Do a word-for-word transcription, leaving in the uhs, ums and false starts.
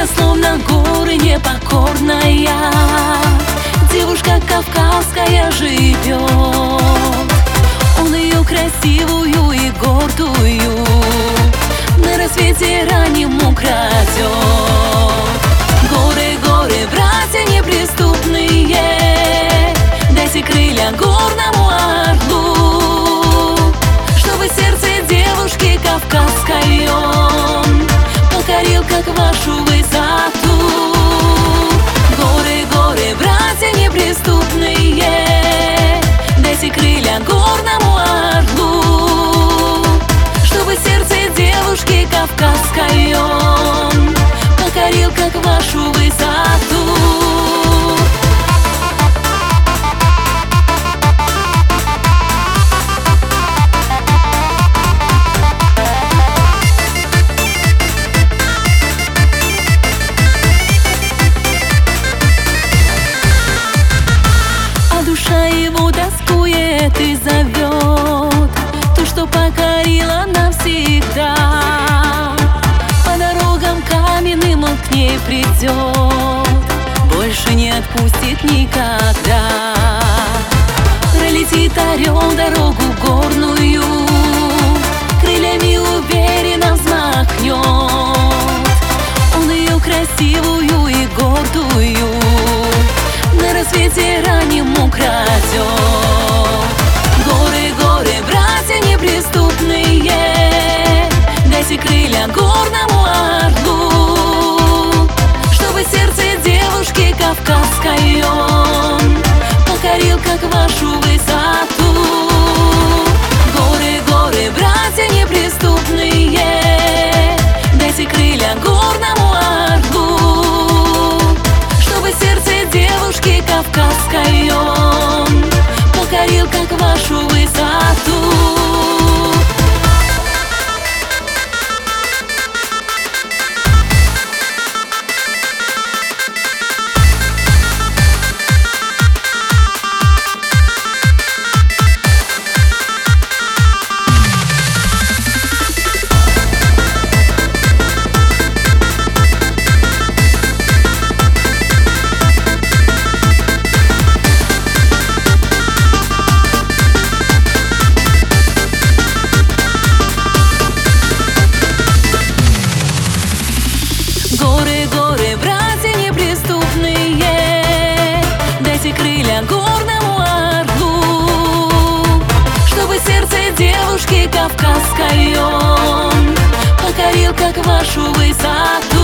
крылья, словно горы, непокорная. Девушка кавказская живет, он ее красивую и гордую на рассвете раннем украдет. Горы, горы, братья неприступные, дайте крылья горному орлу, чтобы сердце девушки кавказской он покорил, как вашу высоту. Горы, горы, братья неприступные, дайте крылья горному орлу, чтобы сердце девушки кавказской он покорил, как вашу высоту. Душа его тоскует и зовет то, что покорила навсегда. По дорогам каменным он к ней придет, больше не отпустит никогда. Пролетит орел дорогу горную, крыльями уверенно взмахнет, он ее красивую и гордую на рассвете раннем украдет. Горы, горы, братья неприступные, дайте крылья горному орлу, чтобы сердце девушки кавказской он покорил, как вашу высоту. Горы, горы, братья неприступные, дайте крылья горному орлу, чтобы сердце девушки кавказской он покорил, как вашу высоту. Горы, горы, братья неприступные, дайте крылья горному орлу, чтобы сердце девушки кавказской он покорил, как вашу высоту.